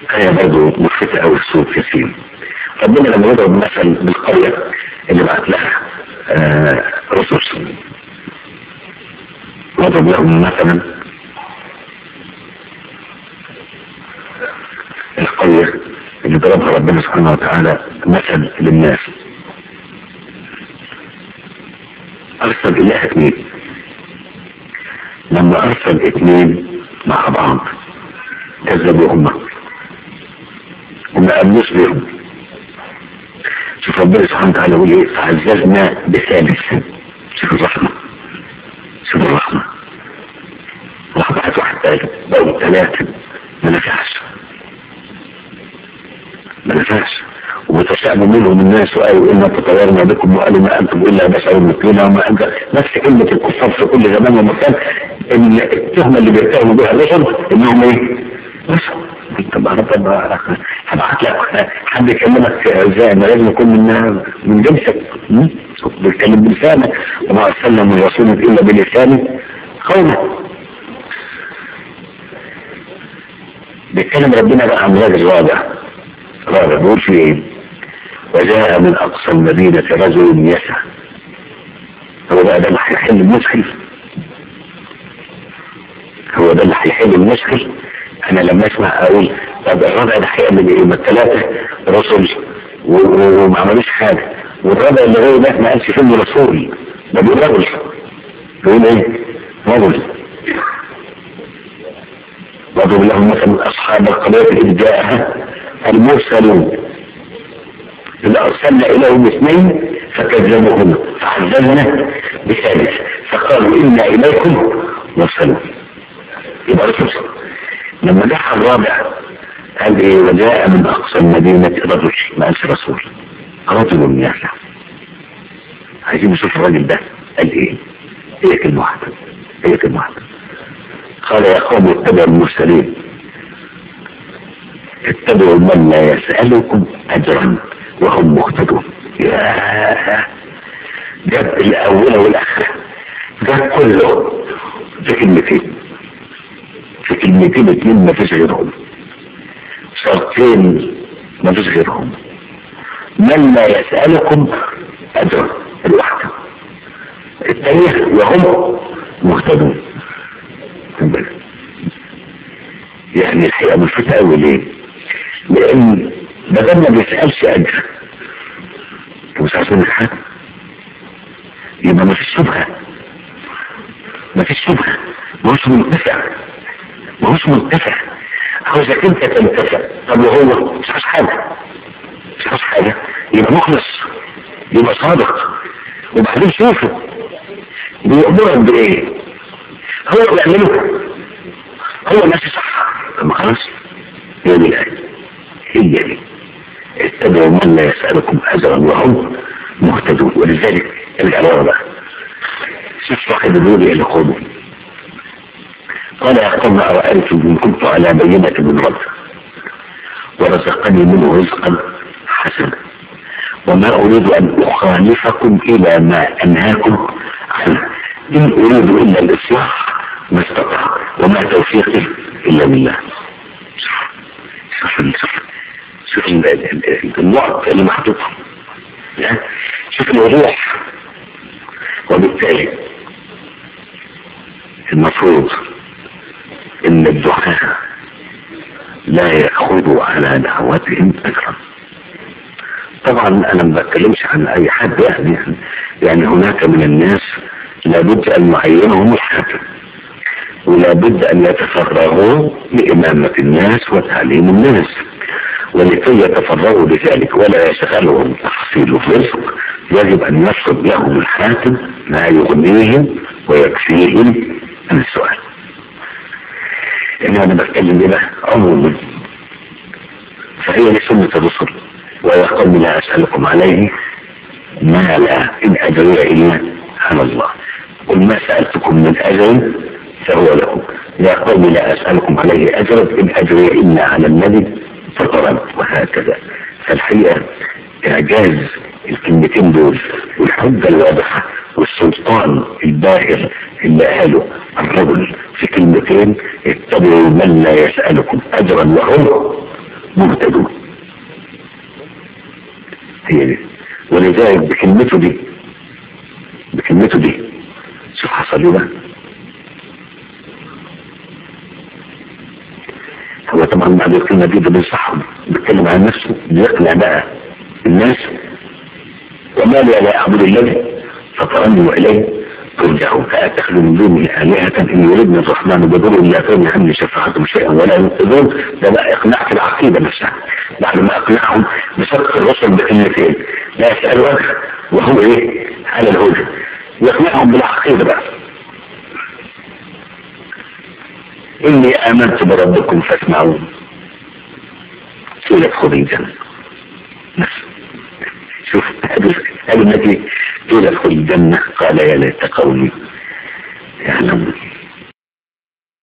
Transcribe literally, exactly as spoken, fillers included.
آية برضه ملفتة أوي في سورة ياسين. ربنا لما يضرب مثل بالقرية اللي بعت لها آه رسل، وضرب لهم مثلا القرية اللي ضربها ربنا سبحانه وتعالى مثل للناس. أرسل إليها اثنين، لما أرسل اثنين مع بعض كذبوهما وما أمنوش بهم. شوف ربنا سبحانه وتعالى يقول ايه؟ فعززنا بثالث. شوف الرحمة، شوف الرحمة، رحمة واحد ثالث بقوا ثلاثة، ما نفعش ما نفعش وتشاءموا منهم الناس وقالوا إنا تطيرنا بكم وقالوا ما أنتم إلا بشر مثلنا وما أنت. نفس كلمة الكفار في كل زمان ومكان، إن التهمة اللي بيتهموا بها الرسل إنهم إيه؟ بشر. طب طب هبعت لك حد يكلمك ازاي؟ ما لازم يكون من من جنسك، بيتكلم بلسانك، وما ارسلنا من رسول الا بلسان قومه. بيتكلم ربنا بقى عن راجل رابع رابع بيقول في ايه؟ وجاء من اقصى المدينه رجل يسعى. هو بقى ده اللي هيحل المشكل، هو ده اللي هيحل المشكل. انا لما اسمع اقول طب الرابع ده هيعمل ايه؟ ما الثلاثه رسل وما عملوش حاجه، والرابع اللي هو ده ما قالش فيه رسول، ده بيقول رجل. بيقول ايه؟ رجل. واضرب لهم مثلا اصحاب القريه اذ جاءها المرسلون اذا ارسلنا اليهم اثنين فكذبوهما فعززنا بثالث فقالوا انا اليكم مرسلون. يبقى رسول. لما جاء الرابع قال ايه؟ وجاء من اقصى المدينة رجل، ما قالش رسول، رجل يسعى. عايزين نشوف الراجل ده قال ايه؟ هي كلمة واحدة، هي كلمة واحدة. قال يا قوم اتبعوا المرسلين، اتبعوا من لا يسألكم اجرا وهم مهتدون. ياه، جاب الاولى والاخرة، جاب كله في كلمتين، في كلمتين اتنين ما فيش غيرهم، شرطين ما فيش غيرهم. من لا يسألكم أجرا الواحدة، الثانية وهم مهتدون. يعني الحقيقة ملفتة أوي ليه؟ لأن بدل ما بيسألش أجر مش عارفين حاجة، يبقى ما فيش شبهة، ما فيش شبهة، ما هوش منتفع، ما هوش منتفع. عاوزك انت تنتفع. طب وهو مش عاوز حاجة، مش عاوز حاجة، يبقى مخلص، يبقى صادق. وبعدين شوفوا بيأمرك بإيه؟ هو بيعمله، هو ماشي صح. طب خلاص، هي دي الآية، هي دي. اتبعوا من لا يسألكم أجرا وهم مهتدون. ولذلك الجواب بقى، شوف صاحب النور اللي قوله قال يا قوم أرأيتم إن كنت على بينة من رب ورزقني منه رزقا حسنا وما أريد أن أخالفكم إلى ما أنهاكم عنه إن أريد إلا الإصلاح ما استطعت وما توفيقي إلا بالله. شوف شوف شوف الوقت اللي محطوط، شوف الوضوح. وبالتالي المفروض ان الدعاء لا يأخذوا على دعوتهم اجرا. طبعا انا ما بتكلمش عن اي حد، يعني يعني هناك من الناس لابد ان يعينهم الحاكم، ولابد ان يتفرغوا لامامة الناس وتعليم الناس، ولكي يتفرغوا لذلك ولا يشغلهم تحصيل الرزق يجب ان يفرض لهم الحاكم ما يغنيهم ويكفيهم عن السؤال. ان انا بتكلم بما عموما، فهي لسنة الرسل. ويا قوم لا اسألكم عليه مالا ان اجري الا على الله قل ما سألتكم من اجر فهو لكم يا قوم لا اسألكم عليه اجرا ان اجري الا على الذي فطرني. وهكذا. فالحقيقة اعجاز الكلمتين دول والحجة الواضحة والسلطان الباهر اللي قاله الرجل في كلمتين اتبعوا من لا يسألكم اجرا وهم مهتدون. هي دي، ولذلك بكلمته دي بكلمته دي شوف حصل ايه بقى. هو طبعا بعد الكلمة دي بينصحهم، بيتكلم عن نفسه، بيقنع بقى الناس. وما لي لا اعبد الذي فطرني واليه ترجعون فاتخذوا من دونه آلهة ان يردني الرحمن بضر لا تغني عني شفاعتهم شيئا ولا ينقذون. ده بقى اقناع في العقيدة نفسها بعد ما اقنعهم بصدق الرسل بكلمتين لا يسأل وجه وهو ايه على الهدى، يقنعهم بالعقيدة بقى. اني امنت بربكم فاسمعون قيل ادخل الجنة. شوف هذا النبي قيل ادخل الجنة قال يا ليت قومي يعلمون.